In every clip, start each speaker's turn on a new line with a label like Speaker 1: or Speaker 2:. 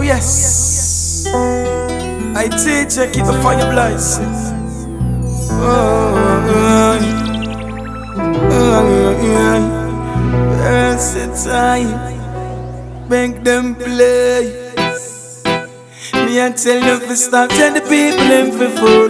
Speaker 1: yes. I teach you, keep the fire blazing. That's the time. Make them play. Me and tell them to stop, tell the people them for fool.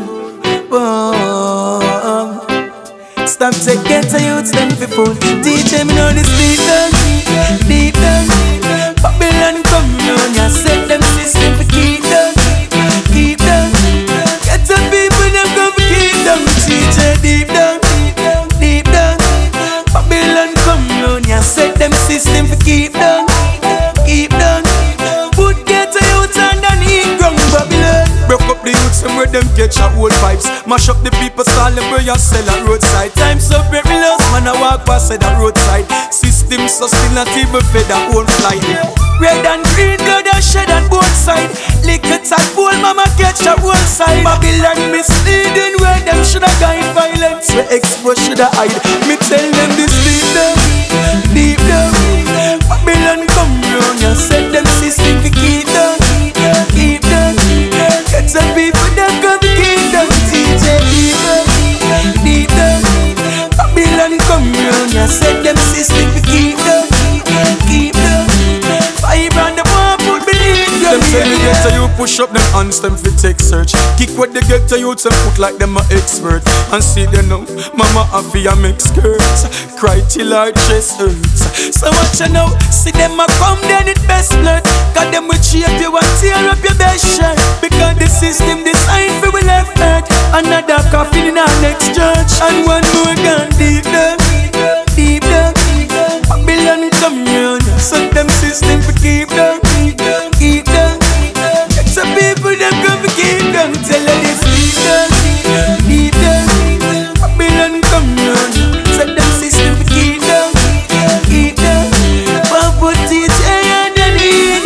Speaker 1: Stop taking to youths them for fool. Teach them know this deep down, deep down. Babylon come down, ya set them system for keep down, keep down. Get the people them come for keep down. Teach them deep down, deep down. Babylon come down, ya set them system for keep down, keep down. Put get to youths underneath ground Babylon. Broke up the youths and where them catch a old vibes. Mash up the people, stall them where you sell at roadside. Times up very lost, man I walk past at that roadside. System so still not even fed that own flight. Red and green blood and shed on both sides. Liquor tadpole, mama catch a one side. Babylon misleading where them shoulda gone violence. Where expose shoulda hide. Me tell them this deep down, deep down. Babylon come round and set them system to keep down, keep down. Get some people that come to keep down. TJ deep down, deep down. Babylon come round and set them system to keep down, keep down. Fiber and the one put me in. Them say me get to you push up them hands them fi take search. Kick what they get to you and put like them a expert. And see them now, mama a fi a make skirts. Cry till her chest hurts. So watch you now, see them a come then it best flirt. Cause them will shape you and tear up your best shirt. Because the system designed for we left hurt. Another coffin in our next church. And one more gun deep down, deep down. Babylon come round, so them system for keep down, keep down. Get some people them come for keep down. Tell her this deep down, deep down. Babylon come round, so them system for keep down, keep down. Papa teach and then he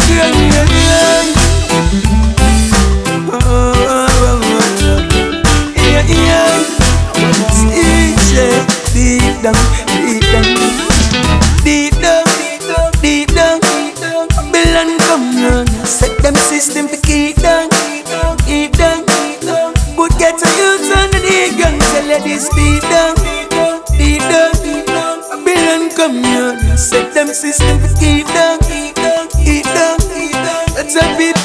Speaker 1: deep down, deep down. Deep down, deep down. Babylon come round, set them system for keep down, keep down. But get a youth on the gun, tell her this deep down, deep down. Babylon come round, set them system for keep down, keep down. That's a bit